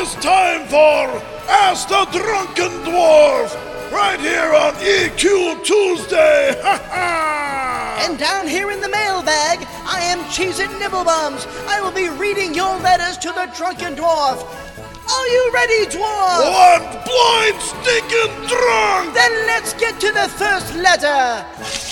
It's time for Ask the Drunken Dwarf, right here on EQ Tuesday. And down here in the mailbag, I am Cheez-It Nibblebums. I will be reading your letters to the Drunken Dwarf. Are you ready, Dwarf? Oh, I'm blind, stinking drunk! Then let's get to the first letter.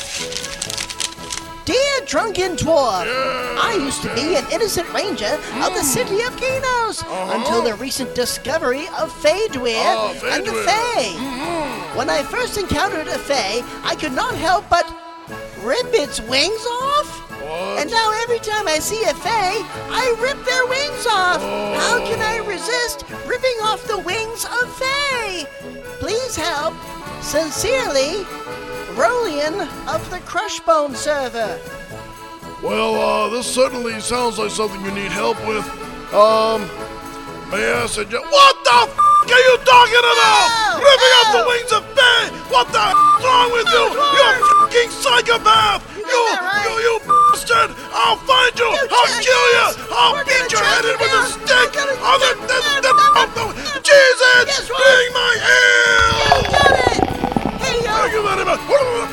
Dear Drunken Dwarf, I used to be an innocent ranger of the city of Kinos until the recent discovery of Fey-Dweir and the Fey. When I first encountered a Fey, I could not help but rip its wings off. What? And now every time I see a Fey, I rip their wings off. How can I resist ripping off the wings of Fey? Please help. Sincerely, Rolian of the Crushbone server. Well, this certainly sounds like something you need help with. May I suggest... What the f*** are you talking about? Ripping off the wings of Fey! What the f*** is wrong with you? You're a f***ing psychopath! You bastard! I'll find you! I'll kill you! I'll beat your head in with a stick! Jesus! Bring my ale! Got it! Hey, Thank you very much!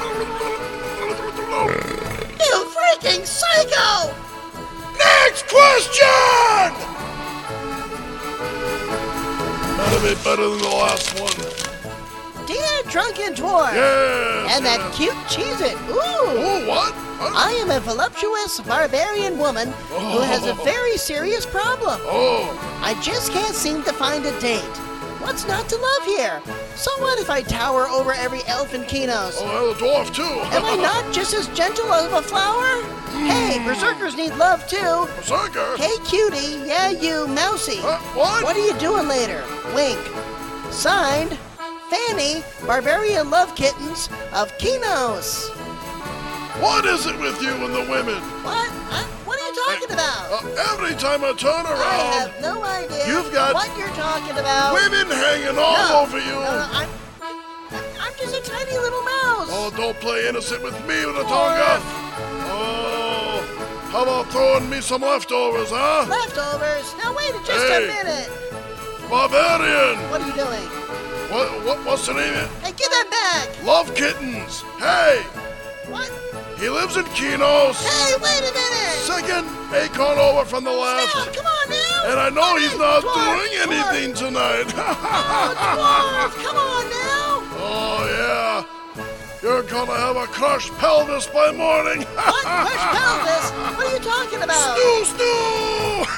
you freaking psycho! Next question! That'll be better than the last one. Dear Drunken Dwarf, Yes! and that cute Cheez-It. Ooh! Oh, what? I am a voluptuous barbarian woman who has a very serious problem. Oh, I just can't seem to find a date. What's not to love here? So what if I tower over every elf in Kinos? oh, the dwarf too. Am I not just as gentle as a flower? Hey, berserkers need love too. Berserker? Hey, cutie. Yeah, you, mousy. What? What are you doing later? Wink. Signed, Fanny, Barbarian Love Kittens of Kinos. What is it with you and the women? What? What are you talking about? Every time I turn I around, have no idea You've got what you're talking about. women hanging all over you. I'm just a tiny little mouse. Oh, don't play innocent with me with a tonga. Oh, how about throwing me some leftovers, huh? Leftovers? Now wait just Hey. a minute. Barbarian! What are you doing? What's the name of it? Hey, give that back. Love Kittens. Hey, What? he lives in Kinos. Hey, wait a minute. Second acorn over from the left. Now, come on now. And I know he's not Dwarf, doing dwarf. anything tonight. Oh, dwarf, come on now. Oh, yeah. You're gonna have a crushed pelvis by morning. What? Crushed pelvis? What are you talking about? Snoo!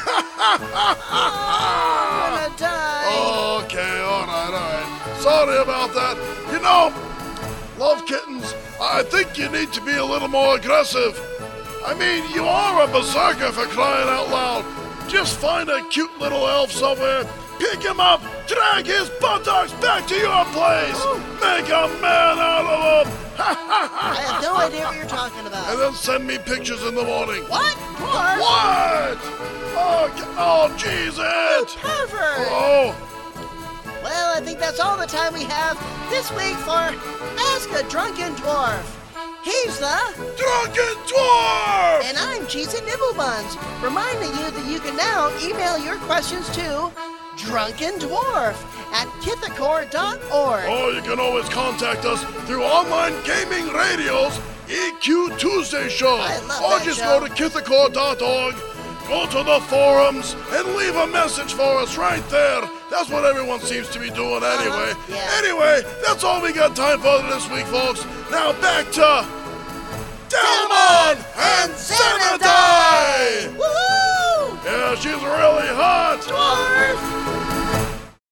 I'm gonna die. Okay, all right. Sorry about that. You know, Love Kittens, I think you need to be a little more aggressive. I mean, you are a berserker for crying out loud. Just find a cute little elf somewhere, pick him up, drag his buttocks back to your place, make a man out of him. I have no idea what you're talking about. And then send me pictures in the morning. What? Dwarf? What? Oh, Jesus! You pervert! Oh, Well, I think that's all the time we have this week for Ask a Drunken Dwarf. He's the Drunken Dwarf! and I'm Cheez-It Nibblebuns, reminding you that you can now email your questions to drunkendwarf@kithacor.org. Or you can always contact us through online gaming radio's EQ Tuesday show. I love or that just show. go to kithacor.org, go to the forums, and leave a message for us right there. That's what everyone seems to be doing anyway. Yeah. Anyway, that's all we got time for this week, folks. Now back to Delmon and Xanadu!